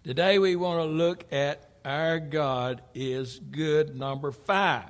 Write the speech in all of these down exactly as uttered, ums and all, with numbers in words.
Today we want to look at Our God is Good, number five.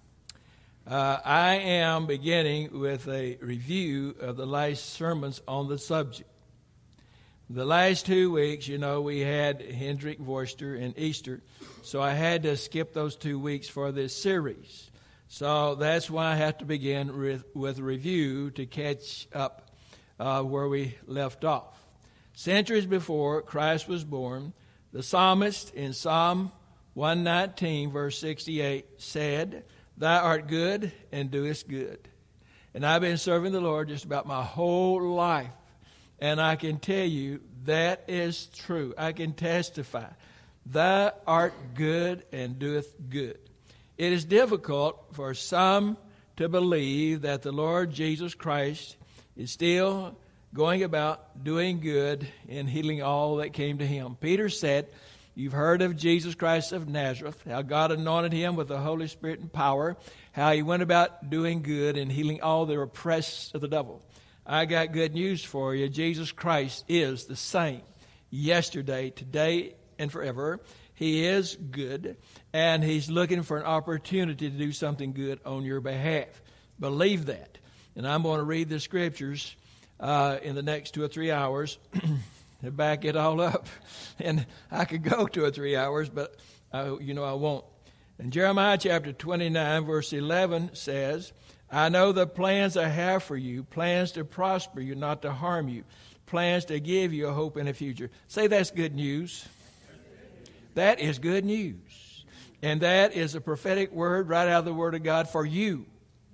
Uh, I am beginning with a review of the last sermons on the subject. The last two weeks, you know, we had Hendrick Voister and Easter, so I had to skip those two weeks for this series. So that's why I have to begin with, with a review to catch up uh, where we left off. Centuries before Christ was born, the psalmist in Psalm one nineteen, verse sixty-eight, said, "Thou art good and doest good." And I've been serving the Lord just about my whole life. And I can tell you that is true. I can testify. Thou art good and doeth good. It is difficult for some to believe that the Lord Jesus Christ is still going about doing good and healing all that came to him. Peter said, "You've heard of Jesus Christ of Nazareth, how God anointed him with the Holy Spirit and power, how he went about doing good and healing all the oppressed of the devil." I got good news for you. Jesus Christ is the same yesterday, today, and forever. He is good, and he's looking for an opportunity to do something good on your behalf. Believe that. And I'm going to read the scriptures uh, in the next two or three hours to back it all up. And I could go two or three hours, but I, you know I won't. And Jeremiah chapter twenty-nine, verse eleven says, "I know the plans I have for you, plans to prosper you, not to harm you, plans to give you a hope in the future." Say that's good news. That is good news. And that is a prophetic word right out of the Word of God for you.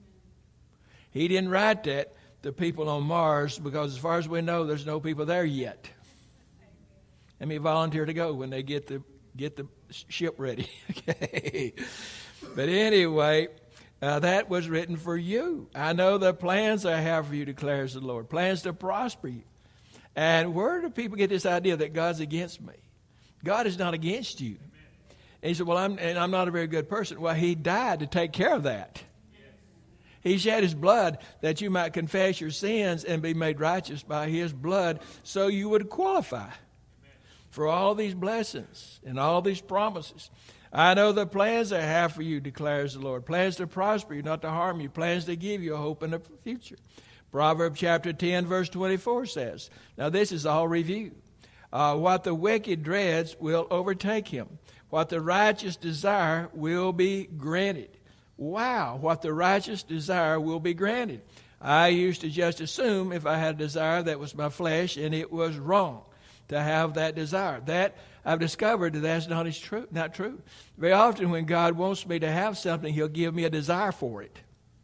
He didn't write that to people on Mars because as far as we know, there's no people there yet. Let me volunteer to go when they get the get the ship ready. Okay. But anyway, uh, that was written for you. "I know the plans I have for you, declares the Lord. Plans to prosper you." And where do people get this idea that God's against me? God is not against you. And he said, "Well, I'm and I'm not a very good person." Well, he died to take care of that. He shed his blood that you might confess your sins and be made righteous by his blood so you would qualify for all these blessings and all these promises. "I know the plans I have for you, declares the Lord. Plans to prosper you, not to harm you. Plans to give you a hope in the future." Proverbs chapter ten, verse twenty-four says, now this is all review. Uh, "what the wicked dreads will overtake him. What the righteous desire will be granted." Wow, what the righteous desire will be granted. I used to just assume if I had a desire that was my flesh, and it was wrong to have that desire. That I've discovered that that's not is true, not true. Very often when God wants me to have something, he'll give me a desire for it.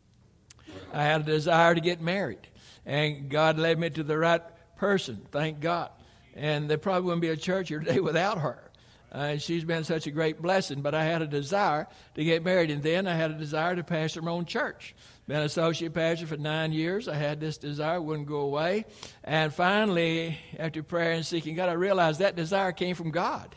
I had a desire to get married, and God led me to the right person, thank God. And there probably wouldn't be a church here today without her. Uh, and she's been such a great blessing. But I had a desire to get married, and then I had a desire to pastor my own church. Been associate pastor for nine years. I had this desire, wouldn't go away. And finally, after prayer and seeking God, I realized that desire came from God.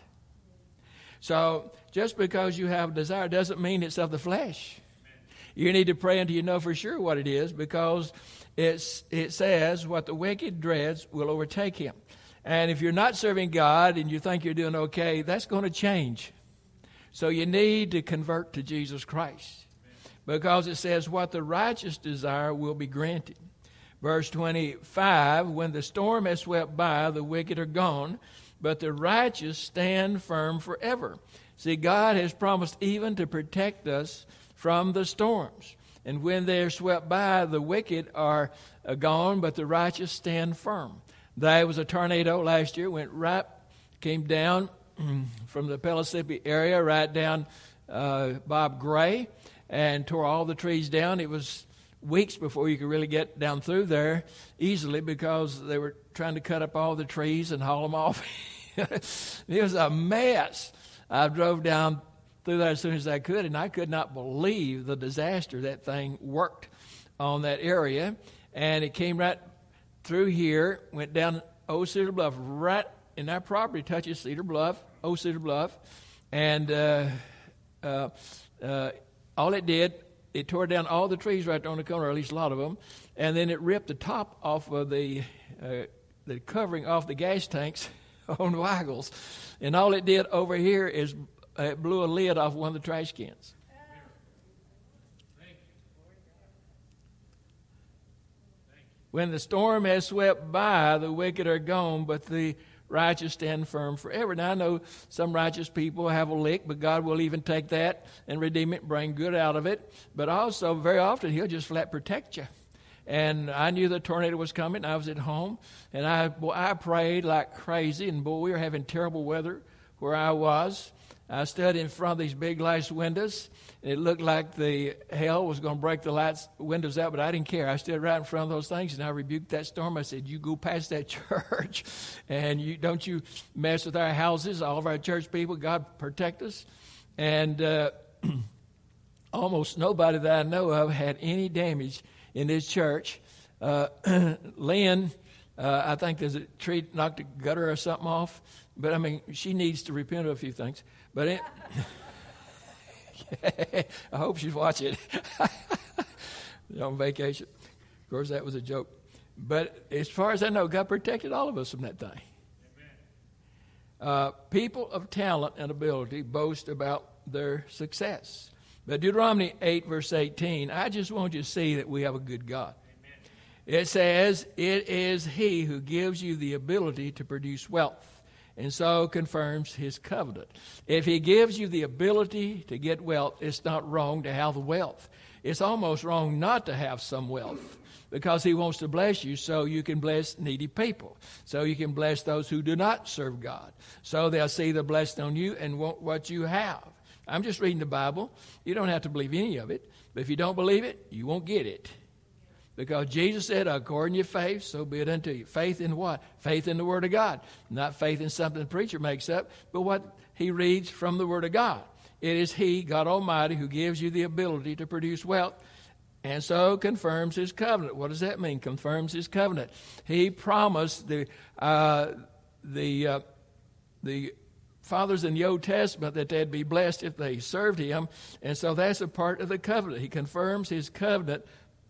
So just because you have a desire doesn't mean it's of the flesh. You need to pray until you know for sure what it is, because it's, it says, "what the wicked dreads will overtake him." And if you're not serving God and you think you're doing okay, that's going to change. So you need to convert to Jesus Christ, because it says what the righteous desire will be granted. Verse twenty-five, "when the storm has swept by, the wicked are gone, but the righteous stand firm forever." See, God has promised even to protect us from the storms. And when they're swept by, the wicked are gone, but the righteous stand firm. There was a tornado last year, went right, came down from the Pellissippi area right down uh, Bob Gray and tore all the trees down. It was weeks before you could really get down through there easily because they were trying to cut up all the trees and haul them off. It was a mess. I drove down through there as soon as I could, and I could not believe the disaster that thing worked on that area. And it came right through here, went down Old Cedar Bluff, right in our property, touches Cedar Bluff, Old Cedar Bluff. And uh, uh, uh, all it did, it tore down all the trees right there on the corner, or at least a lot of them. And then it ripped the top off of the, uh, the covering off the gas tanks on Waggles. And all it did over here is uh, it blew a lid off one of the trash cans. When the storm has swept by, the wicked are gone, but the righteous stand firm forever. Now, I know some righteous people have a lick, but God will even take that and redeem it, bring good out of it. But also, very often, He'll just flat protect you. And I knew the tornado was coming. I was at home, and I boy, I prayed like crazy. And boy, we were having terrible weather where I was. I stood in front of these big glass windows, and it looked like the hell was going to break the lights windows out, but I didn't care. I stood right in front of those things, and I rebuked that storm. I said, you go past that church, and you don't you mess with our houses, all of our church people. God protect us. And uh, almost nobody that I know of had any damage in this church. Uh, Lynn, uh, I think there's a tree knocked a gutter or something off, but I mean, she needs to repent of a few things. But it, I hope she's watching on vacation. Of course, that was a joke. But as far as I know, God protected all of us from that thing. Uh, people of talent and ability boast about their success. But Deuteronomy eight, verse eighteen, I just want you to see that we have a good God. Amen. It says, it is He who gives you the ability to produce wealth, and so confirms His covenant. If He gives you the ability to get wealth, it's not wrong to have the wealth. It's almost wrong not to have some wealth, because He wants to bless you so you can bless needy people, so you can bless those who do not serve God, so they'll see the blessing on you and want what you have. I'm just reading the Bible. You don't have to believe any of it, but if you don't believe it, you won't get it. Because Jesus said, according to your faith, so be it unto you. Faith in what? Faith in the Word of God. Not faith in something the preacher makes up, but what he reads from the Word of God. It is He, God Almighty, who gives you the ability to produce wealth, and so confirms His covenant. What does that mean? Confirms His covenant. He promised the uh, the uh, the fathers in the Old Testament that they'd be blessed if they served Him, and so that's a part of the covenant. He confirms His covenant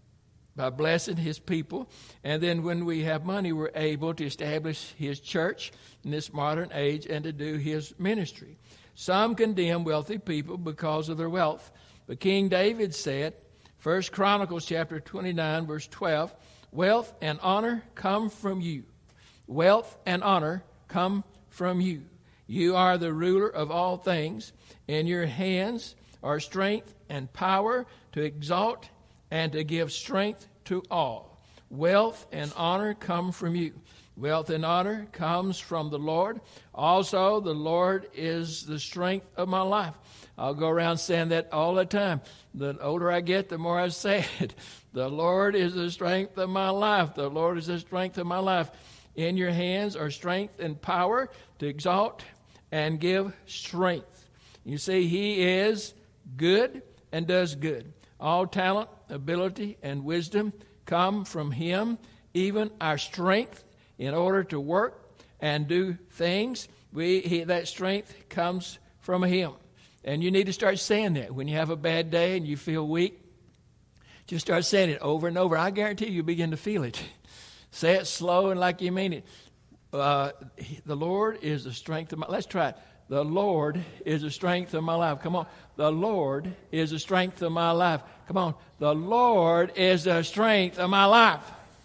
by blessing His people. And then when we have money, we're able to establish His church in this modern age and to do His ministry. Some condemn wealthy people because of their wealth. But King David said, First Chronicles chapter twenty-nine, verse twelve, wealth and honor come from you. Wealth and honor come from you. You are the ruler of all things. In your hands are strength and power to exalt and to give strength to all. Wealth and honor come from you. Wealth and honor comes from the Lord. Also, the Lord is the strength of my life. I'll go around saying that all the time. The older I get, the more I say it. The Lord is the strength of my life. The Lord is the strength of my life. In your hands are strength and power to exalt and give strength. You see, He is good and does good. All talent, ability, and wisdom come from Him. Even our strength in order to work and do things, we he, that strength comes from Him. And you need to start saying that. When you have a bad day and you feel weak, just start saying it over and over. I guarantee you begin to feel it. Say it slow and like you mean it. Uh, the Lord is the strength of my... Let's try it. The Lord is the strength of my life. Come on. The Lord is the strength of my life. Come on. The Lord is the strength of my life.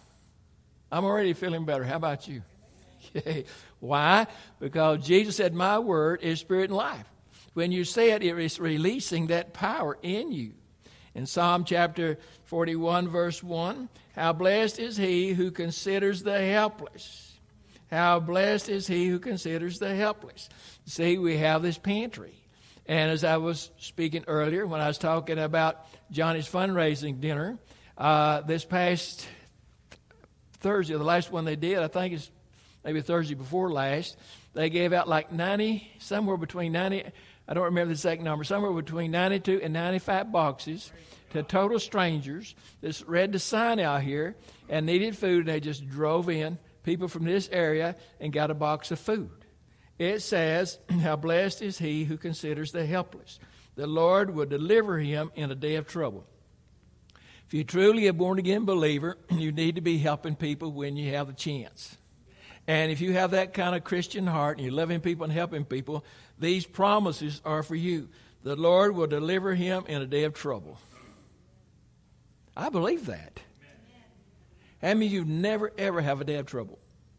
I'm already feeling better. How about you? Why? Because Jesus said, my word is spirit and life. When you say it, it is releasing that power in you. In Psalm chapter forty-one, verse one, how blessed is he who considers the helpless. How blessed is he who considers the helpless. See, we have this pantry. And as I was speaking earlier, when I was talking about Johnny's fundraising dinner, uh, this past Thursday, the last one they did, I think it's maybe Thursday before last, they gave out like ninety, somewhere between ninety, I don't remember the exact number, somewhere between ninety-two and ninety-five boxes to total strangers. This read the sign out here and needed food, and they just drove in people from this area and got a box of food. It says, how blessed is he who considers the helpless. The Lord will deliver him in a day of trouble. If you're truly a born-again believer, you need to be helping people when you have the chance. And if you have that kind of Christian heart and you're loving people and helping people, these promises are for you. The Lord will deliver him in a day of trouble. I believe that. How many of you never, ever have a day of trouble?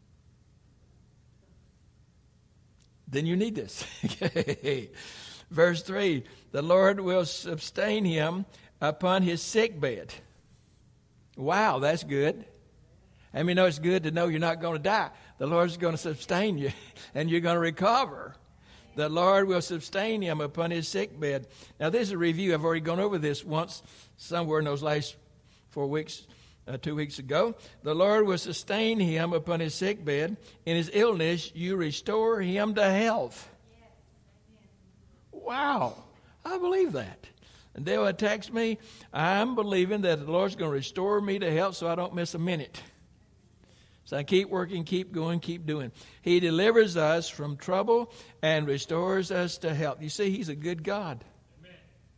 Then you need this. Verse three, the Lord will sustain him upon his sick bed. Wow, that's good. I mean, know it's good to know you're not going to die. The Lord's going to sustain you, and you're going to recover. The Lord will sustain him upon his sick bed. Now, this is a review. I've already gone over this once somewhere in those last four weeks, uh, two weeks ago. The Lord will sustain him upon his sick bed. In his illness, you restore him to health. Wow, I believe that. And they will text me, I'm believing that the Lord's going to restore me to health so I don't miss a minute. So I keep working, keep going, keep doing. He delivers us from trouble and restores us to health. You see, he's a good God. Amen.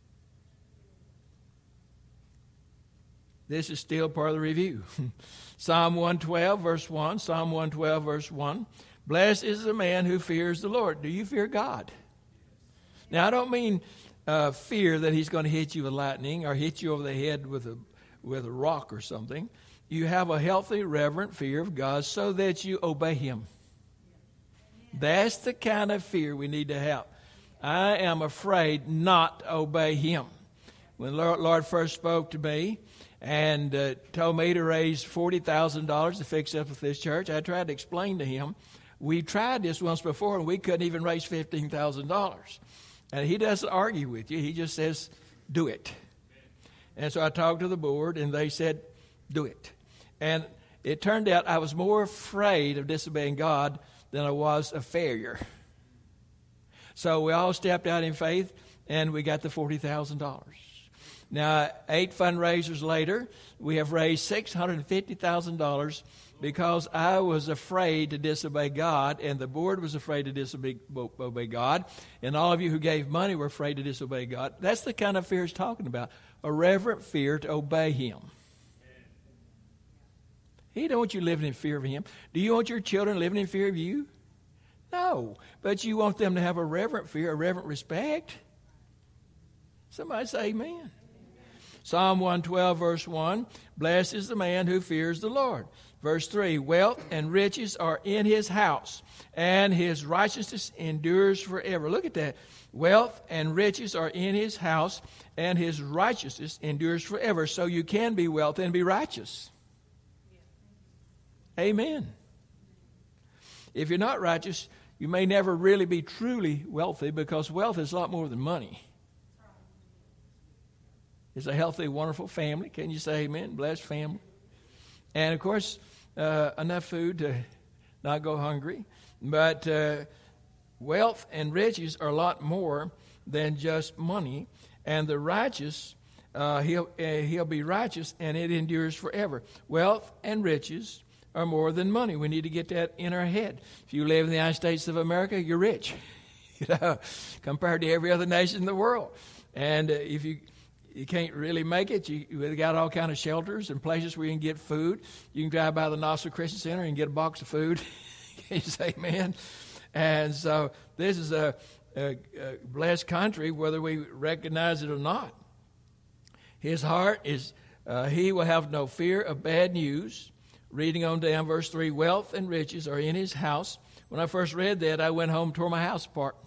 This is still part of the review. Psalm one twelve, verse one. Psalm one twelve, verse one. Blessed is the man who fears the Lord. Do you fear God? Now, I don't mean uh, fear that he's going to hit you with lightning or hit you over the head with a with a rock or something. You have a healthy, reverent fear of God so that you obey him. That's the kind of fear we need to have. I am afraid not to obey him. When Lord, Lord first spoke to me and uh, told me to raise forty thousand dollars to fix up with this church, I tried to explain to him, we tried this once before and we couldn't even raise fifteen thousand dollars. And he doesn't argue with you. He just says, do it. And so I talked to the board and they said, do it. And it turned out I was more afraid of disobeying God than I was of failure. So we all stepped out in faith, and we got the forty thousand dollars. Now, eight fundraisers later, we have raised six hundred fifty thousand dollars because I was afraid to disobey God, and the board was afraid to disobey obey God, and all of you who gave money were afraid to disobey God. That's the kind of fear he's talking about, a reverent fear to obey him. He don't want you living in fear of him. Do you want your children living in fear of you? No. But you want them to have a reverent fear, a reverent respect. Somebody say amen. Psalm one twelve, verse one. Blessed is the man who fears the Lord. Verse three. Wealth and riches are in his house, and his righteousness endures forever. Look at that. Wealth and riches are in his house, and his righteousness endures forever. So you can be wealthy and be righteous. Amen. If you're not righteous, you may never really be truly wealthy because wealth is a lot more than money. It's a healthy, wonderful family. Can you say amen? Blessed family. And, of course, uh, enough food to not go hungry. But uh, wealth and riches are a lot more than just money. And the righteous, uh, he'll, uh, he'll be righteous, and it endures forever. Wealth and riches are more than money. We need to get that in our head. If you live in the United States of America, you're rich, you know, compared to every other nation in the world. And uh, if you you can't really make it, you, you've got all kind of shelters and places where you can get food. You can drive by the Knoxville Christian Center and get a box of food. Can you say amen? And so this is a, a, a blessed country, whether we recognize it or not. His heart is, uh, he will have no fear of bad news. Reading on down, verse three, wealth and riches are in his house. When I first read that, I went home, tore my house apart,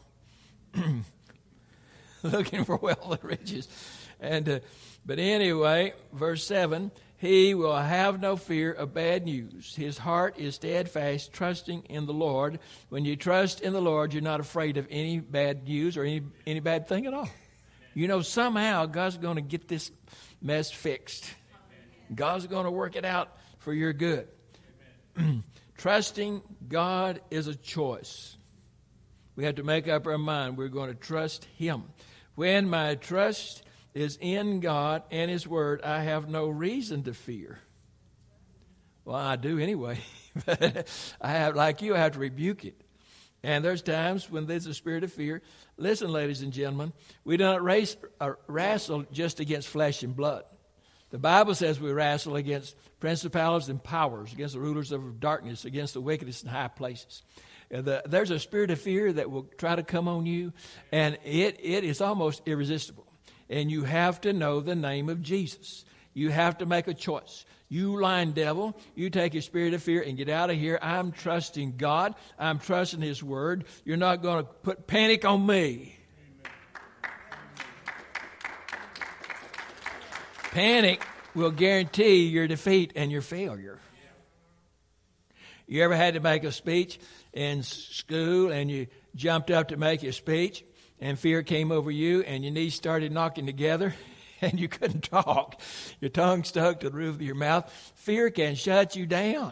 looking for wealth and riches. And uh, but anyway, verse seven, he will have no fear of bad news. His heart is steadfast, trusting in the Lord. When you trust in the Lord, you're not afraid of any bad news or any, any bad thing at all. You know, somehow God's going to get this mess fixed. God's going to work it out for your good. Trusting God is a choice. We have to make up our mind. We're going to trust him. When my trust is in God and his word, I have no reason to fear. Well, I do anyway. I have, like you, I have to rebuke it. And there's times when there's a spirit of fear. Listen, ladies and gentlemen, we don't race, uh, wrestle just against flesh and blood. The Bible says we wrestle against principalities and powers, against the rulers of darkness, against the wickedness in high places. Uh, the, there's a spirit of fear that will try to come on you, and it it is almost irresistible. And you have to know the name of Jesus. You have to make a choice. You lying devil, you take your spirit of fear and get out of here. I'm trusting God. I'm trusting His Word. You're not going to put panic on me. Panic will guarantee your defeat and your failure. You ever had to make a speech in school and you jumped up to make your speech and fear came over you and your knees started knocking together and you couldn't talk? Your tongue stuck to the roof of your mouth. Fear can shut you down.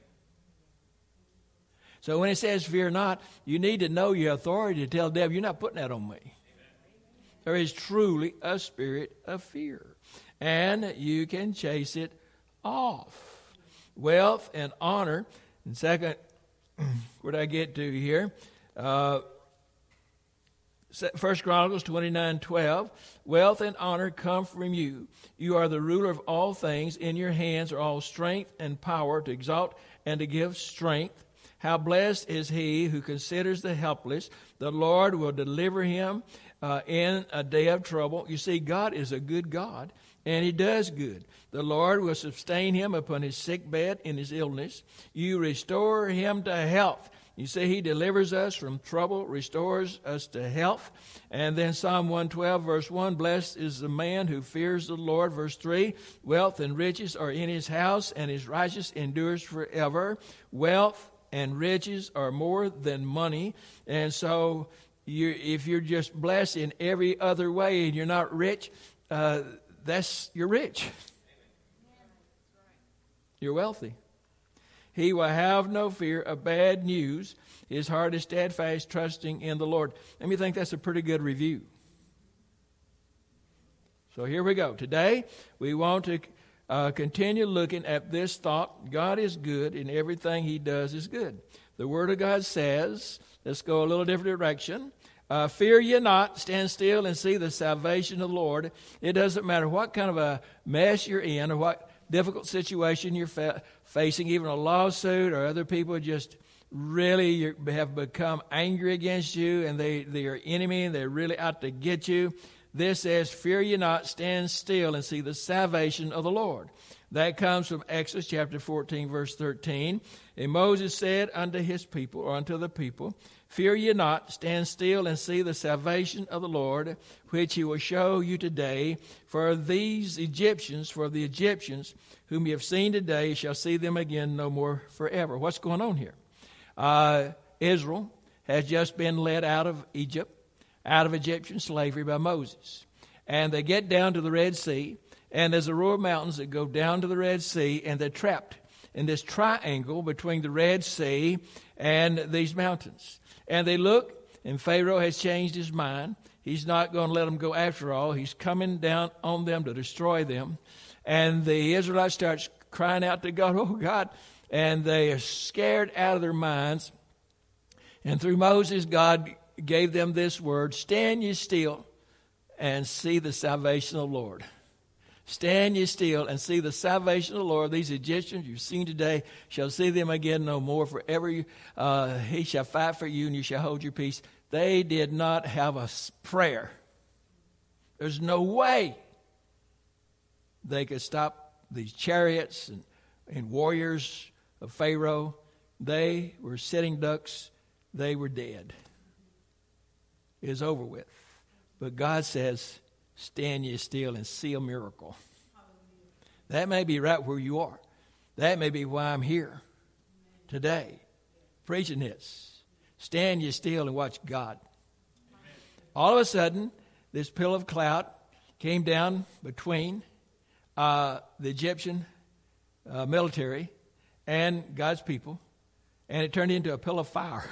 So when it says fear not, you need to know your authority to tell the devil, you're not putting that on me. There is truly a spirit of fear. And you can chase it off. Wealth and honor. And second, where did I get to here? Uh, First Chronicles twenty-nine twelve. Wealth and honor come from you. You are the ruler of all things. In your hands are all strength and power to exalt and to give strength. How blessed is he who considers the helpless. The Lord will deliver him uh, in a day of trouble. You see, God is a good God. And He does good. The Lord will sustain him upon his sick bed in his illness. You restore him to health. You see, He delivers us from trouble, restores us to health. And then Psalm one twelve, verse one, blessed is the man who fears the Lord. Verse three, wealth and riches are in his house, and his righteousness endures forever. Wealth and riches are more than money. And so you, if you're just blessed in every other way and you're not rich, uh, That's you're rich. You're wealthy. He will have no fear of bad news. His heart is steadfast, trusting in the Lord. Let me think that's a pretty good review. So here we go. Today, we want to uh, continue looking at this thought. God is good, and everything He does is good. The Word of God says, let's go a little different direction. Uh, fear ye not, stand still and see the salvation of the Lord. It doesn't matter what kind of a mess you're in or what difficult situation you're fa- facing, even a lawsuit or other people just really have become angry against you and they, they are enemy and they're really out to get you. This says, fear ye not, stand still and see the salvation of the Lord. That comes from Exodus chapter fourteen, verse thirteen. And Moses said unto his people, or unto the people, fear ye not, stand still and see the salvation of the Lord, which He will show you today. For these Egyptians, for the Egyptians whom you have seen today, shall see them again no more forever. What's going on here? Uh, Israel has just been led out of Egypt, out of Egyptian slavery by Moses. And they get down to the Red Sea, and there's a row of mountains that go down to the Red Sea, and they're trapped in this triangle between the Red Sea and these mountains. And they look, and Pharaoh has changed his mind. He's not going to let them go after all. He's coming down on them to destroy them. And the Israelites start crying out to God, oh God, and they are scared out of their minds. And through Moses, God gave them this word, stand ye still and see the salvation of the Lord. Stand ye still and see the salvation of the Lord. These Egyptians you've seen today shall see them again no more. Forever you, uh, He shall fight for you and you shall hold your peace. They did not have a prayer. There's no way they could stop these chariots and, and warriors of Pharaoh. They were sitting ducks. They were dead. It is over with. But God says, stand ye still and see a miracle. That may be right where you are. That may be why I'm here today, preaching this. Stand ye still and watch God. All of a sudden, this pillar of cloud came down between uh, the Egyptian uh, military and God's people, and it turned into a pillar of fire.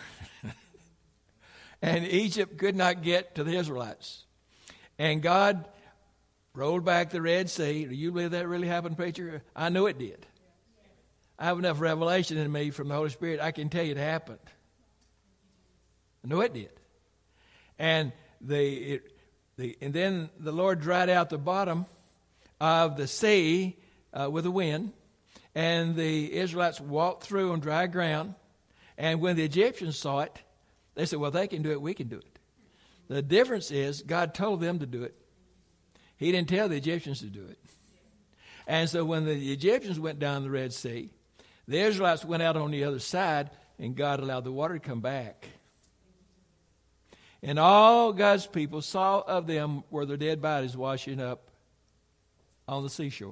And Egypt could not get to the Israelites. And God rolled back the Red Sea. Do you believe that really happened, preacher? I know it did. I have enough revelation in me from the Holy Spirit. I can tell you it happened. I know it did. And the, it, the and then the Lord dried out the bottom of the sea uh, with the wind, and the Israelites walked through on dry ground. And when the Egyptians saw it, they said, well, they can do it, we can do it. The difference is God told them to do it. He didn't tell the Egyptians to do it. And so when the Egyptians went down the Red Sea, the Israelites went out on the other side, and God allowed the water to come back. And all God's people saw of them were their dead bodies washing up on the seashore.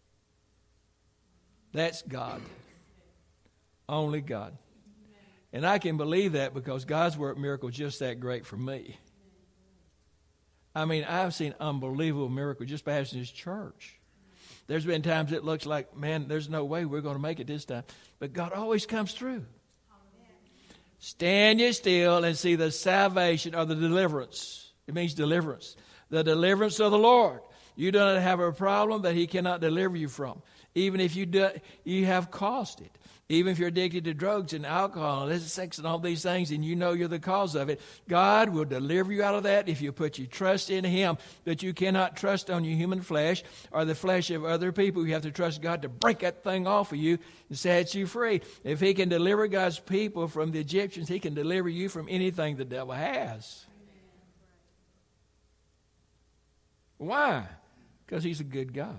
That's God. Only God. And I can believe that because God's worked miracles just that great for me. I mean, I've seen unbelievable miracles just passing His church. There's been times it looks like, man, there's no way we're going to make it this time. But God always comes through. Stand ye still and see the salvation or the deliverance. It means deliverance. The deliverance of the Lord. You do not have a problem that He cannot deliver you from. Even if you do, you have caused it. Even if you're addicted to drugs and alcohol and sex and all these things and you know you're the cause of it, God will deliver you out of that if you put your trust in Him. But you cannot trust on your human flesh or the flesh of other people. You have to trust God to break that thing off of you and set you free. If He can deliver God's people from the Egyptians, He can deliver you from anything the devil has. Why? Because He's a good God.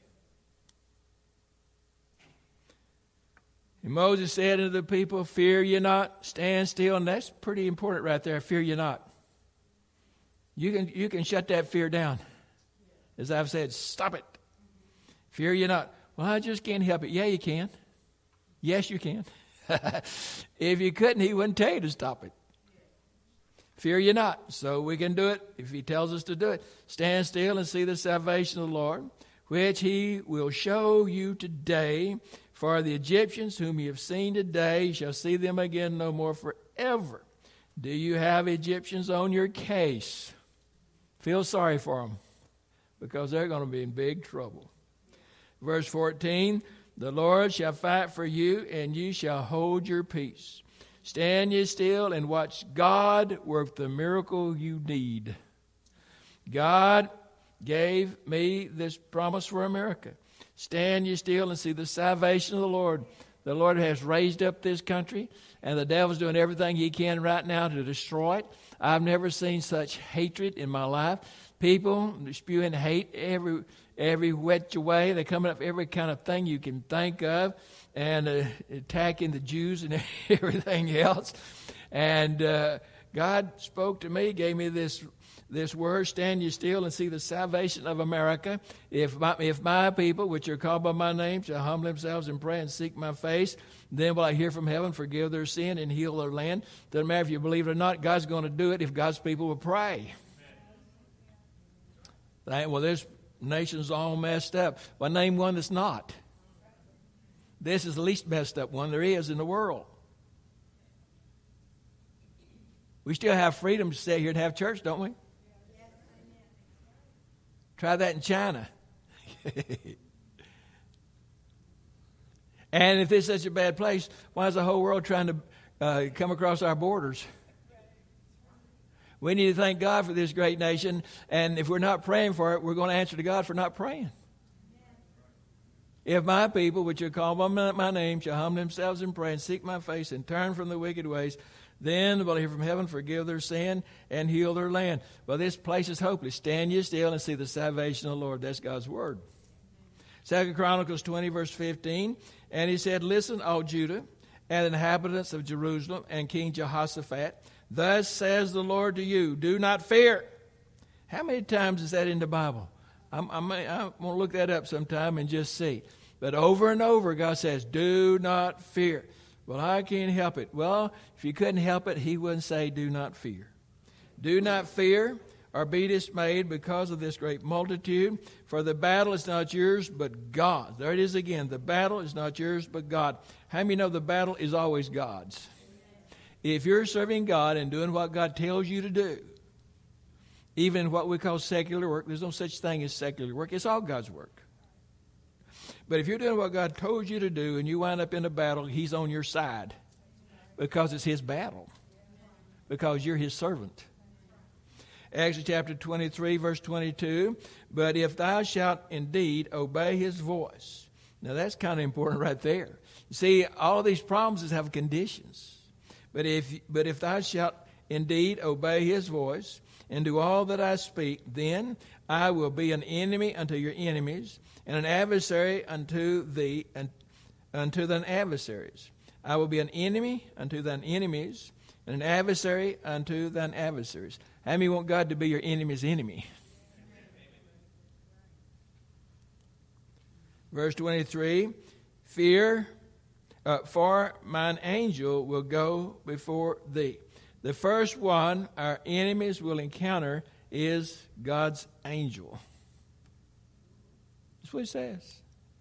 And Moses said unto the people, fear ye not, stand still. And that's pretty important right there, fear ye not. You can, you can shut that fear down. As I've said, stop it. Fear ye not. Well, I just can't help it. Yeah, you can. Yes, you can. If you couldn't, He wouldn't tell you to stop it. Fear ye not. So we can do it if He tells us to do it. Stand still and see the salvation of the Lord, which He will show you today. For the Egyptians whom you have seen today, you shall see them again no more forever. Do you have Egyptians on your case? Feel sorry for them, because they're going to be in big trouble. Verse fourteen, the Lord shall fight for you, and you shall hold your peace. Stand ye still and watch God work the miracle you need. God gave me this promise for America. Stand ye still and see the salvation of the Lord. The Lord has raised up this country, and the devil's doing everything he can right now to destroy it. I've never seen such hatred in my life. People spewing hate every every which way. They're coming up every kind of thing you can think of, and uh, attacking the Jews and everything else. And uh, God spoke to me, gave me this This word, stand ye still and see the salvation of America. If my, if my people, which are called by my name, shall humble themselves and pray and seek my face, then will I hear from heaven, forgive their sin, and heal their land. Doesn't matter if you believe it or not, God's going to do it if God's people will pray. Amen. Well, this nation's all messed up. Well, name one that's not. This is the least messed up one there is in the world. We still have freedom to stay here and have church, don't we? Try that in China. And if this is such a bad place, why is the whole world trying to uh, come across our borders? We need to thank God for this great nation. And if we're not praying for it, we're going to answer to God for not praying. If my people, which are called by my name, shall humble themselves and pray and seek my face and turn from the wicked ways, then will I hear from heaven, forgive their sin, and heal their land. Well, this place is hopeless. Stand ye still and see the salvation of the Lord. That's God's word. Second Chronicles twenty, verse fifteen. And he said, listen, all Judah, and inhabitants of Jerusalem, and King Jehoshaphat, thus says the Lord to you, do not fear. How many times is that in the Bible? I'm, I'm, I'm going to look that up sometime and just see. But over and over, God says, do not fear. Well, I can't help it. Well, if you couldn't help it, He wouldn't say, do not fear. Do not fear or be dismayed because of this great multitude, for the battle is not yours, but God. There it is again. The battle is not yours, but God. How many know the battle is always God's? If you're serving God and doing what God tells you to do, even what we call secular work, there's no such thing as secular work. It's all God's work. But if you're doing what God told you to do and you wind up in a battle, He's on your side because it's His battle, because you're His servant. Exodus chapter twenty-three, verse twenty-two. But if thou shalt indeed obey his voice. Now that's kind of important right there. You see, all of these promises have conditions. But if but if thou shalt indeed obey his voice and do all that I speak, then I will be an enemy unto your enemies, and an adversary unto thee, and unto thine adversaries. I will be an enemy unto thine enemies, and an adversary unto thine adversaries. How many want God to be your enemy's enemy? Verse twenty-three, fear, uh, for mine angel will go before thee. The first one our enemies will encounter is God's angel. That's what it says.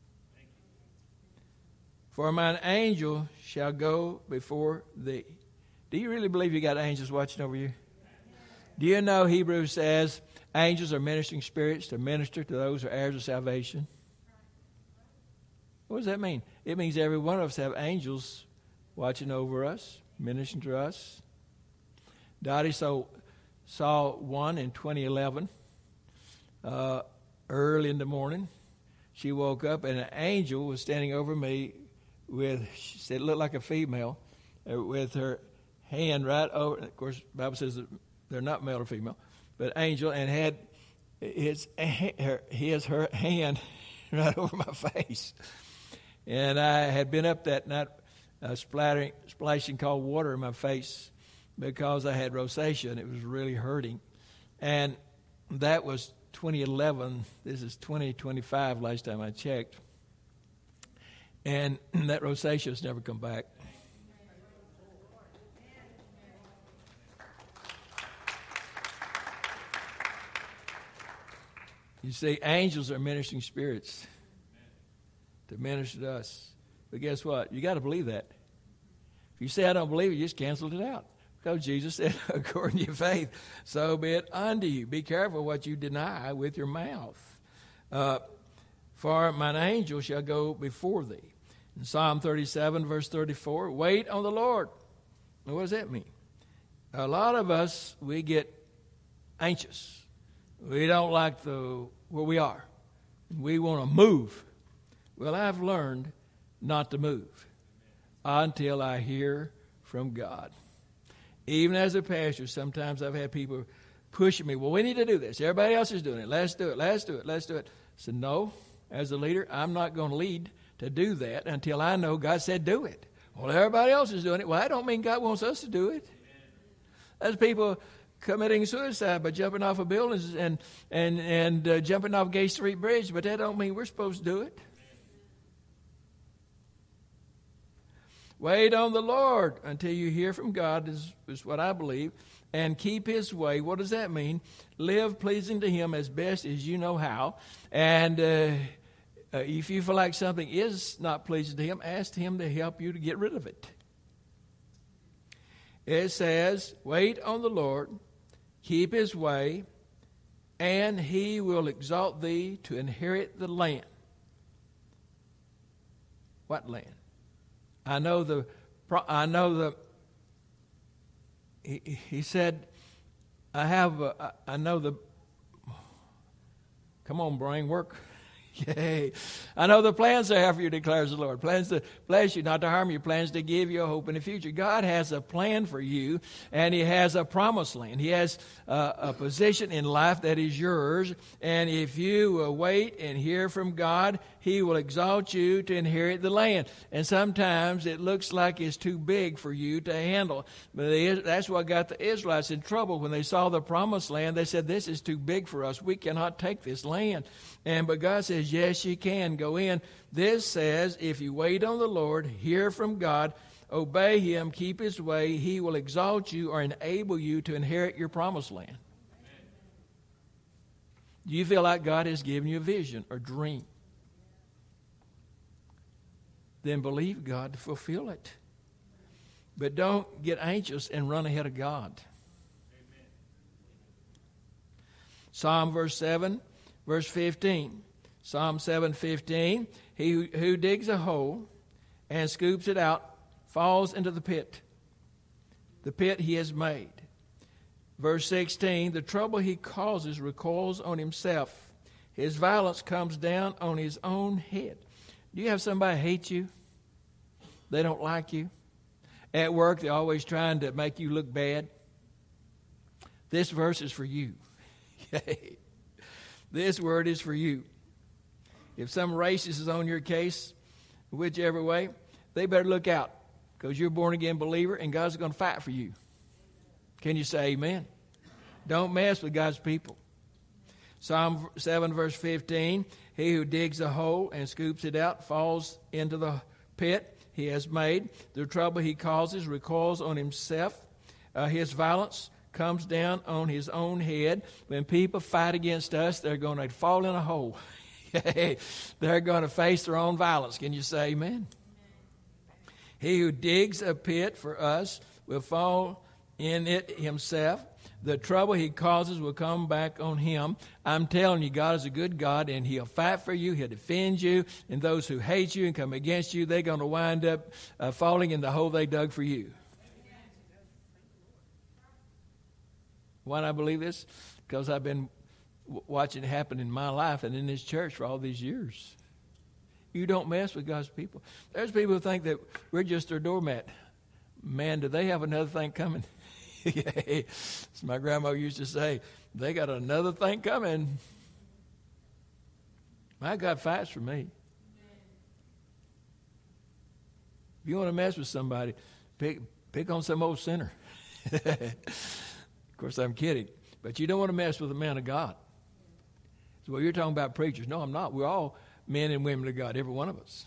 For mine angel shall go before thee. Do you really believe you got angels watching over you? Do you know Hebrews says angels are ministering spirits to minister to those who are heirs of salvation? What does that mean? It means every one of us have angels watching over us, ministering to us. Dottie saw, saw one in twenty eleven, uh, early in the morning. She woke up and an angel was standing over me with, she said it looked like a female, uh, with her hand right over, of course the Bible says that they're not male or female, but angel, and had his, her, his her hand right over my face. And I had been up that night uh, splattering, splashing cold water in my face because I had rosacea and it was really hurting. And that was twenty eleven. This is twenty twenty-five last time I checked. And that rosacea has never come back. You see, angels are ministering spirits to minister to us. But guess what? You got to believe that. If you say, I don't believe it, you just canceled it out. Because Jesus said, according to your faith, so be it unto you. Be careful what you deny with your mouth. Uh, For mine angel shall go before thee. In Psalm thirty-seven, verse thirty-four, wait on the Lord. Now, what does that mean? A lot of us, we get anxious. We don't like the where we are. We want to move. Well, I've learned not to move until I hear from God. Even as a pastor, sometimes I've had people pushing me, well, we need to do this. Everybody else is doing it. Let's do it. Let's do it. Let's do it. I said, no, as a leader, I'm not going to lead to do that until I know God said do it. Well, everybody else is doing it. Well, I don't mean God wants us to do it. There's people committing suicide by jumping off of buildings and and and uh, jumping off Gay Street Bridge, but that don't mean we're supposed to do it. Wait on the Lord until you hear from God is, is what I believe, and keep his way. What does that mean? Live pleasing to him as best as you know how. And uh, uh, if you feel like something is not pleasing to him, ask him to help you to get rid of it. It says, wait on the Lord, keep his way, and he will exalt thee to inherit the land. What land? I know the, I know the, he, he said, I have, a, I know the, come on, brain, work. Yay. I know the plans I have for you, declares the Lord. Plans to bless you, not to harm you. Plans to give you a hope in the future. God has a plan for you, and he has a promised land. He has uh, a position in life that is yours. And if you will wait and hear from God, he will exalt you to inherit the land. And sometimes it looks like it's too big for you to handle. But that's what got the Israelites in trouble. When they saw the promised land, they said, this is too big for us. We cannot take this land. And but God says, yes, you can go in. This says, if you wait on the Lord, hear from God, obey him, keep his way, he will exalt you or enable you to inherit your promised land. Amen. Do you feel like God has given you a vision or dream? Then believe God to fulfill it. But don't get anxious and run ahead of God. Amen. Psalm verse seven, verse fifteen. Psalm seven fifteen. He who, who digs a hole and scoops it out falls into the pit. The pit he has made. Verse sixteen, the trouble he causes recoils on himself. His violence comes down on his own head. Do you have somebody hate you? They don't like you. At work, they're always trying to make you look bad. This verse is for you. This word is for you. If some racist is on your case, whichever way, they better look out, because you're a born-again believer and God's going to fight for you. Can you say amen? Don't mess with God's people. Psalm seven, verse fifteen, he who digs a hole and scoops it out falls into the pit he has made. The trouble he causes recoils on himself. Uh, his violence comes down on his own head. When people fight against us, they're going to fall in a hole. They're going to face their own violence. Can you say amen? He who digs a pit for us will fall in it himself. The trouble he causes will come back on him. I'm telling you, God is a good God, and he'll fight for you. He'll defend you. And those who hate you and come against you, they're going to wind up uh, falling in the hole they dug for you. Why do I believe this? Because I've been w- watching it happen in my life and in this church for all these years. You don't mess with God's people. There's people who think that we're just their doormat. Man, do they have another thing coming? As my grandma used to say, they got another thing coming. My God fights for me. If you want to mess with somebody, pick pick on some old sinner. Of course, I'm kidding. But you don't want to mess with a man of God. So, well, you're talking about preachers. No, I'm not. We're all men and women of God, every one of us.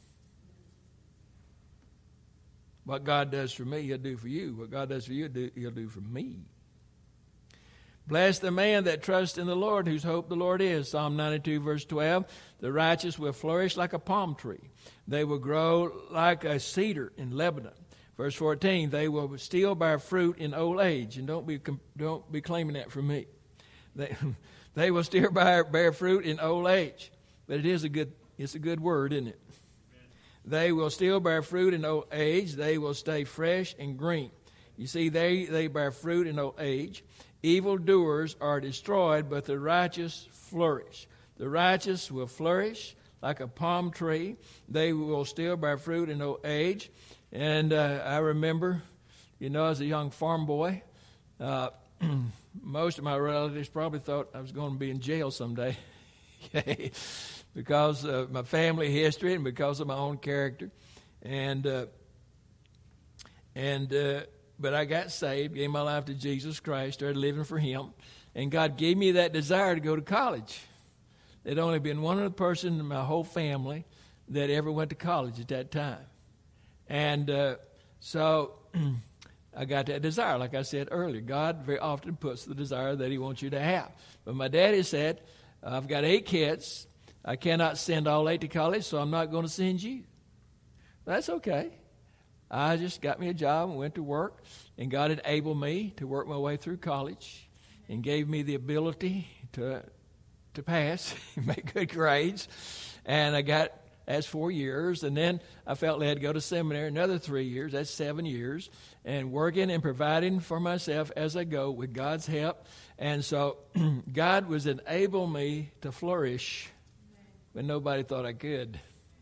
What God does for me, he'll do for you. What God does for you, he'll do for me. Bless the man that trusts in the Lord, whose hope the Lord is. Psalm ninety-two, verse twelve. The righteous will flourish like a palm tree. They will grow like a cedar in Lebanon. Verse fourteen, they will still bear fruit in old age. And don't be don't be claiming that from me. They, they will still bear, bear fruit in old age. But it is a good, it's a good word, isn't it? They will still bear fruit in old age. They will stay fresh and green. You see, they, they bear fruit in old age. Evildoers are destroyed, but the righteous flourish. The righteous will flourish like a palm tree. They will still bear fruit in old age. And uh, I remember, you know, as a young farm boy, uh, most of my relatives probably thought I was going to be in jail someday. Because of my family history and because of my own character. And, uh, and uh, but I got saved, gave my life to Jesus Christ, started living for him. And God gave me that desire to go to college. There'd only been one other person in my whole family that ever went to college at that time. And uh, so I got that desire. Like I said earlier, God very often puts the desire that he wants you to have. But my daddy said, I've got eight kids. I cannot send all eight to college, so I'm not going to send you. That's okay. I just got me a job and went to work, and God enabled me to work my way through college and gave me the ability to to pass, make good grades. And I got, that's four years, and then I felt I had to go to seminary another three years. That's seven years, and working and providing for myself as I go with God's help. And so God was enabling me to flourish when nobody thought I could.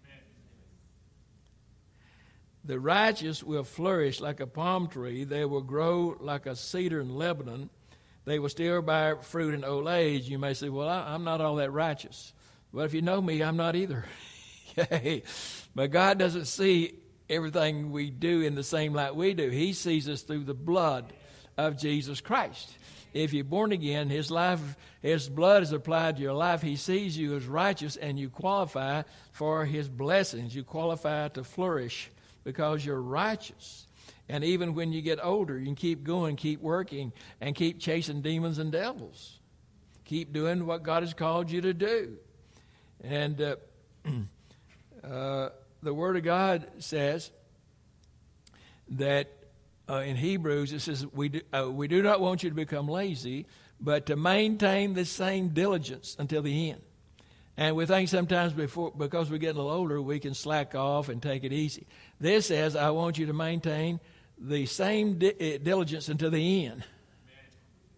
The righteous will flourish like a palm tree. They will grow like a cedar in Lebanon. They will still bear fruit in old age. You may say, well, I, I'm not all that righteous. Well, if you know me, I'm not either. But God doesn't see everything we do in the same light we do. He sees us through the blood of Jesus Christ. If you're born again, his life, his blood is applied to your life. He sees you as righteous, and you qualify for his blessings. You qualify to flourish because you're righteous. And even when you get older, you can keep going, keep working, and keep chasing demons and devils. Keep doing what God has called you to do. And uh, uh, the Word of God says that Uh, in Hebrews, it says, we do, uh, we do not want you to become lazy, but to maintain the same diligence until the end. And we think sometimes before, because we're getting a little older, we can slack off and take it easy. This says, I want you to maintain the same di- diligence until the end.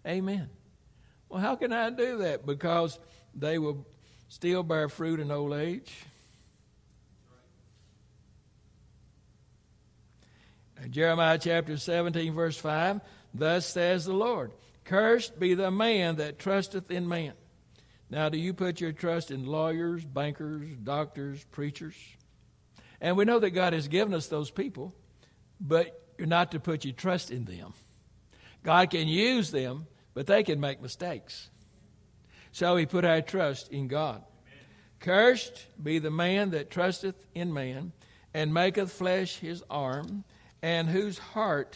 Amen. Well, how can I do that? Because they will still bear fruit in old age. Jeremiah chapter seventeen, verse five, thus says the Lord, cursed be the man that trusteth in man. Now, do you put your trust in lawyers, bankers, doctors, preachers? And we know that God has given us those people, but you're not to put your trust in them. God can use them, but they can make mistakes. So we put our trust in God. Amen. Cursed be the man that trusteth in man, and maketh flesh his arm, and whose heart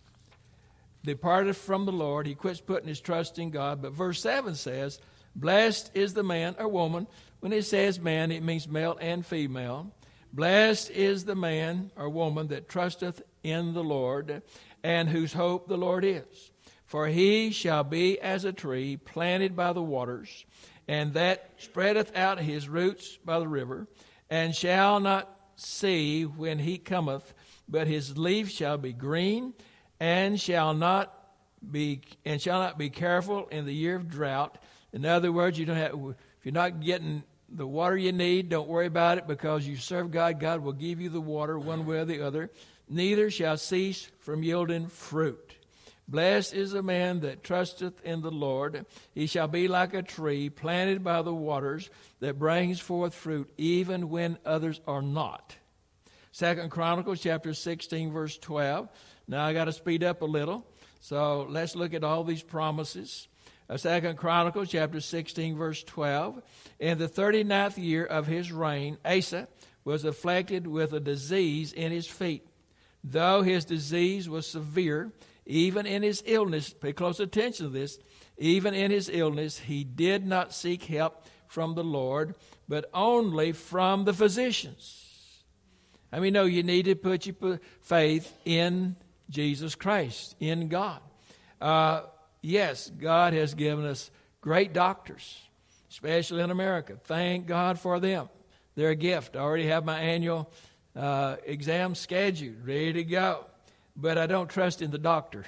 departeth from the Lord. He quits putting his trust in God. But verse seven says, blessed is the man or woman. When it says man, it means male and female. Blessed is the man or woman that trusteth in the Lord, and whose hope the Lord is. For he shall be as a tree planted by the waters, and that spreadeth out his roots by the river, and shall not see when he cometh, but his leaf shall be green, and shall not be and shall not be careful in the year of drought. In other words, you don't have, if you're not getting the water you need, don't worry about it, because you serve God. God will give you the water one way or the other. Neither shall cease from yielding fruit. Blessed is the man that trusteth in the Lord. He shall be like a tree planted by the waters, that brings forth fruit even when others are not. Second Chronicles chapter sixteen, verse twelve. Now I got to speed up a little, so let's look at all these promises. Uh, Second Chronicles chapter sixteen, verse twelve. In the thirty-ninth year of his reign, Asa was afflicted with a disease in his feet. Though his disease was severe, even in his illness, pay close attention to this, even in his illness, he did not seek help from the Lord, but only from the physicians. I mean, no, you need to put your faith in Jesus Christ, in God. Uh, yes, God has given us great doctors, especially in America. Thank God for them. They're a gift. I already have my annual uh, exam scheduled, ready to go. But I don't trust in the doctor.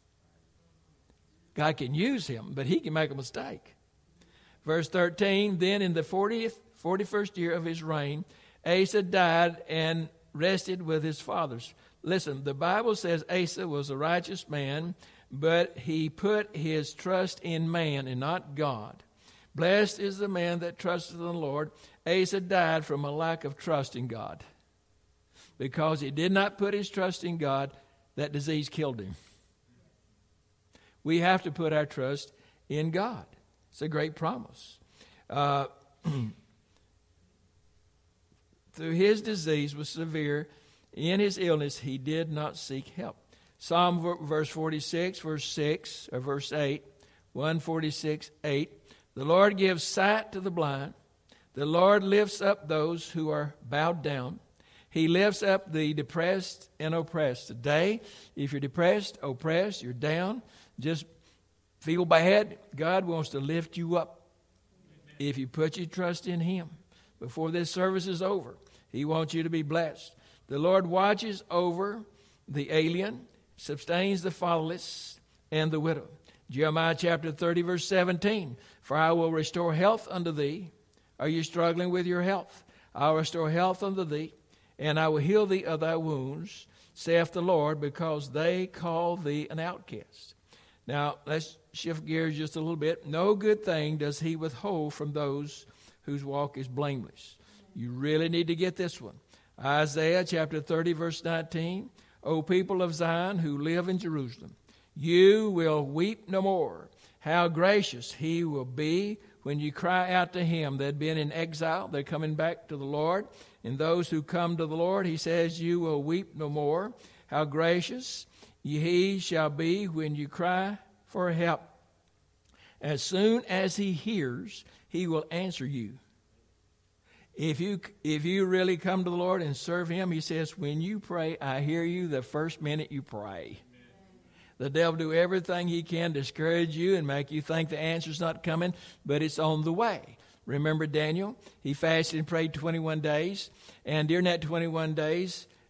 God can use him, but he can make a mistake. Verse thirteen, then in the fortieth, forty-first year of his reign, Asa died and rested with his fathers. Listen, the Bible says Asa was a righteous man, but he put his trust in man and not God. Blessed is the man that trusteth in the Lord. Asa died from a lack of trust in God. Because he did not put his trust in God, that disease killed him. We have to put our trust in God. It's a great promise. Uh, through his disease was severe, in his illness he did not seek help. Psalm verse forty-six, verse six, or verse eight, one forty-six, eight. The Lord gives sight to the blind. The Lord lifts up those who are bowed down. He lifts up the depressed and oppressed. Today, if you're depressed, oppressed, you're down, just feel bad, God wants to lift you up. Amen. If you put your trust in him. Before this service is over, he wants you to be blessed. The Lord watches over the alien, sustains the fatherless and the widow. Jeremiah chapter thirty, verse seventeen. For I will restore health unto thee. Are you struggling with your health? I will restore health unto thee, and I will heal thee of thy wounds, saith the Lord, because they call thee an outcast. Now, let's shift gears just a little bit. No good thing does he withhold from those whose walk is blameless. You really need to get this one. Isaiah chapter thirty, verse nineteen. O people of Zion who live in Jerusalem, you will weep no more. How gracious he will be when you cry out to him. They'd been in exile. They're coming back to the Lord. And those who come to the Lord, he says, you will weep no more. How gracious he shall be when you cry for help. As soon as he hears, he will answer you. If you if you really come to the Lord and serve him, he says, when you pray, I hear you the first minute you pray. The devil do everything he can to discourage you and make you think the answer's not coming, but it's on the way. Remember Daniel? He fasted and prayed twenty-one days, and during that twenty-one days,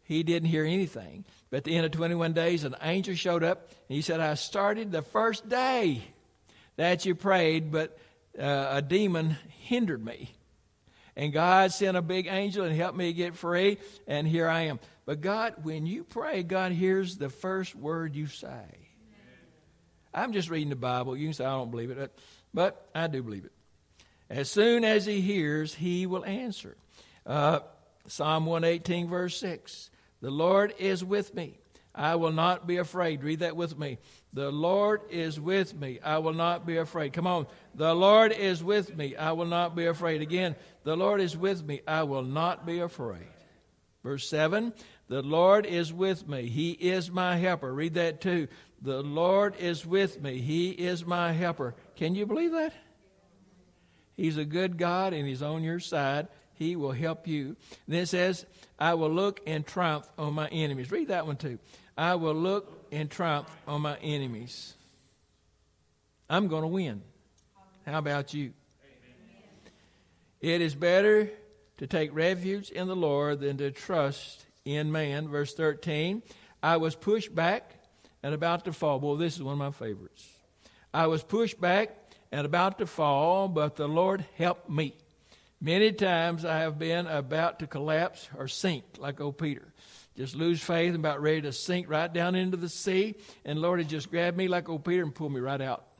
he didn't hear anything. But at the end of twenty-one days, an angel showed up, and he said, I started the first day that you prayed, but uh, a demon hindered me. And God sent a big angel and helped me get free, and here I am. But God, when you pray, God hears the first word you say. I'm just reading the Bible. You can say, I don't believe it, but I do believe it. As soon as he hears, he will answer. Uh, Psalm one eighteen, verse six. The Lord is with me. I will not be afraid. Read that with me. The Lord is with me. I will not be afraid. Come on. The Lord is with me. I will not be afraid. Again, the Lord is with me. I will not be afraid. Verse seven. The Lord is with me. He is my helper. Read that too. The Lord is with me. He is my helper. Can you believe that? He's a good God and He's on your side. He will help you. Then it says, I will look in triumph on my enemies. Read that one too. I will look in triumph on my enemies. I'm going to win. How about you? It is better to take refuge in the Lord than to trust in man. Verse thirteen, I was pushed back and about to fall. Well, this is one of my favorites. I was pushed back and about to fall, but the Lord helped me. Many times I have been about to collapse or sink like old Peter. Just lose faith and about ready to sink right down into the sea. And the Lord had just grabbed me like old Peter and pulled me right out.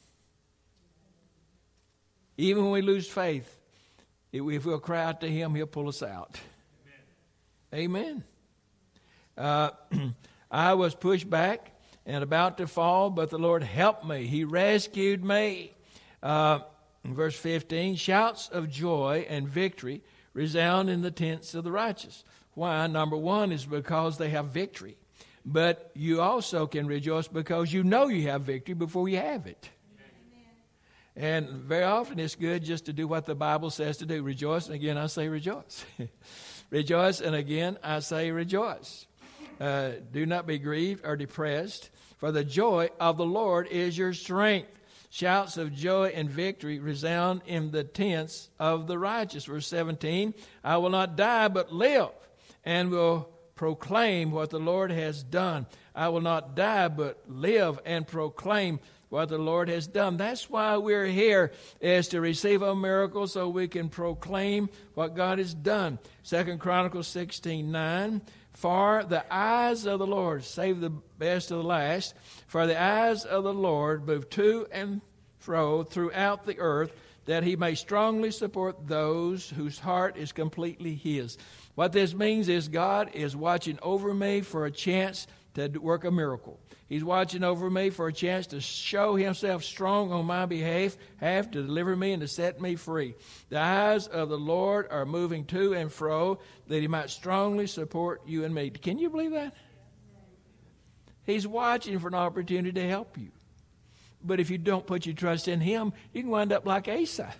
Even when we lose faith, if we'll cry out to Him, He'll pull us out. Amen. Uh, I was pushed back and about to fall, but the Lord helped me. He rescued me. Uh, verse fifteen, shouts of joy and victory resound in the tents of the righteous. Why? Number one is because they have victory. But you also can rejoice because you know you have victory before you have it. And very often it's good just to do what the Bible says to do. Rejoice, and again I say rejoice. Rejoice, and again I say rejoice. Uh, do not be grieved or depressed, for the joy of the Lord is your strength. Shouts of joy and victory resound in the tents of the righteous. Verse seventeen, I will not die but live and will proclaim what the Lord has done. I will not die but live and proclaim what the Lord has done. That's why we're here, is to receive a miracle so we can proclaim what God has done. Second Chronicles sixteen nine. For the eyes of the Lord, save the best of the last, for the eyes of the Lord move to and fro throughout the earth, that He may strongly support those whose heart is completely His. What this means is God is watching over me for a chance to work a miracle. He's watching over me for a chance to show Himself strong on my behalf, have to deliver me and to set me free. The eyes of the Lord are moving to and fro, that He might strongly support you and me. Can you believe that? He's watching for an opportunity to help you. But if you don't put your trust in Him, you can wind up like Asa.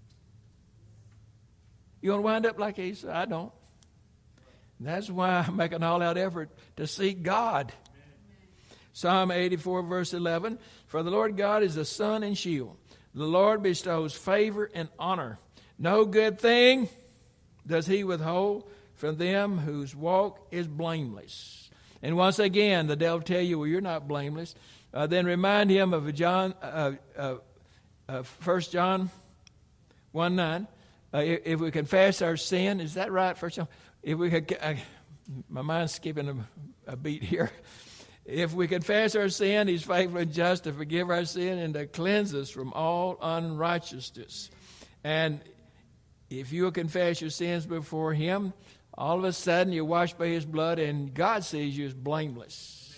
You want to wind up like Asa? I don't. And that's why I make an all-out effort to seek God. Psalm eighty-four, verse eleven, for the Lord God is a sun and shield. The Lord bestows favor and honor. No good thing does He withhold from them whose walk is blameless. And once again, the devil tell you, well, you're not blameless. Uh, then remind him of John, uh, uh, uh, First John one nine. Uh, if, if we confess our sin, is that right? First John, if we could, uh, my mind's skipping a, a beat here. If we confess our sin, He's faithful and just to forgive our sin and to cleanse us from all unrighteousness. And if you will confess your sins before Him, all of a sudden you're washed by His blood and God sees you as blameless.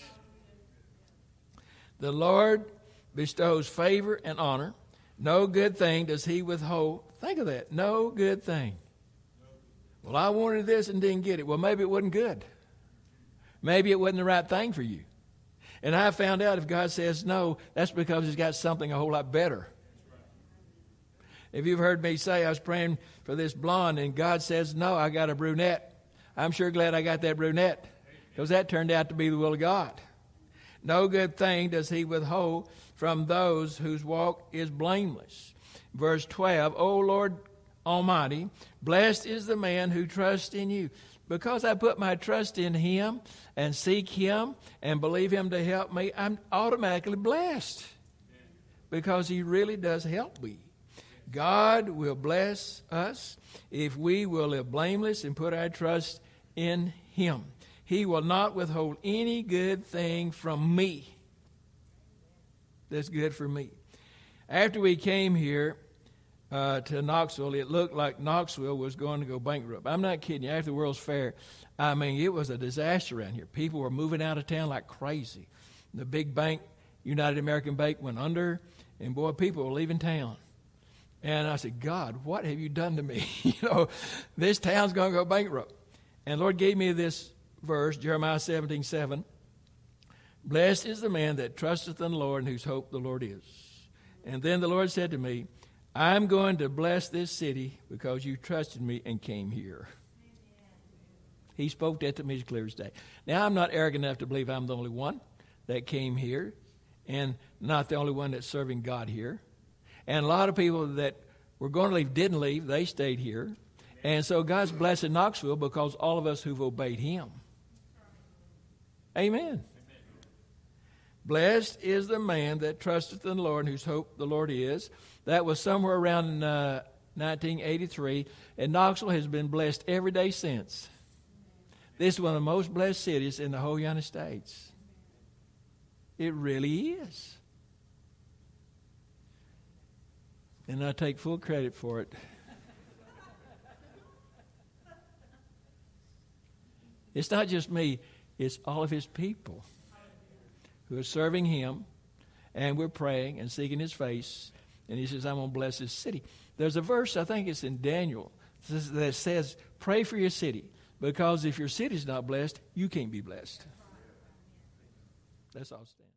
The Lord bestows favor and honor. No good thing does He withhold. Think of that. No good thing. Well, I wanted this and didn't get it. Well, maybe it wasn't good. Maybe it wasn't the right thing for you. And I found out if God says no, that's because He's got something a whole lot better. If you've heard me say I was praying for this blonde and God says no, I got a brunette, I'm sure glad I got that brunette, because that turned out to be the will of God. No good thing does He withhold from those whose walk is blameless. Verse twelve, O Lord Almighty, blessed is the man who trusts in You. because I put my trust in Him and seek Him and believe Him to help me, I'm automatically blessed because He really does help me. God will bless us if we will live blameless and put our trust in Him. He will not withhold any good thing from me that's good for me. After we came here uh, to Knoxville, it looked like Knoxville was going to go bankrupt. I'm not kidding you. After the World's Fair, I mean, it was a disaster around here. People were moving out of town like crazy. The big bank, United American Bank, went under, and boy, people were leaving town. And I said, God, what have you done to me? you know, this town's going to go bankrupt. And the Lord gave me this verse, Jeremiah seventeen seven. Blessed is the man that trusteth in the Lord and whose hope the Lord is. And then the Lord said to me, I'm going to bless this city because you trusted me and came here. He spoke that to me as clear as day. Now, I'm not arrogant enough to believe I'm the only one that came here and not the only one that's serving God here. And a lot of people that were going to leave didn't leave. They stayed here. And so God's blessed Knoxville because all of us who've obeyed Him. Amen. Blessed is the man that trusteth in the Lord and whose hope the Lord is. That was somewhere around uh, nineteen eighty-three. And Knoxville has been blessed every day since. This is one of the most blessed cities in the whole United States. It really is. And I take full credit for it. It's not just me. It's all of His people who are serving Him, and we're praying and seeking His face, and He says, I'm going to bless this city. There's a verse, I think it's in Daniel, that says, pray for your city, because if your city's not blessed, you can't be blessed. That's all. Stand.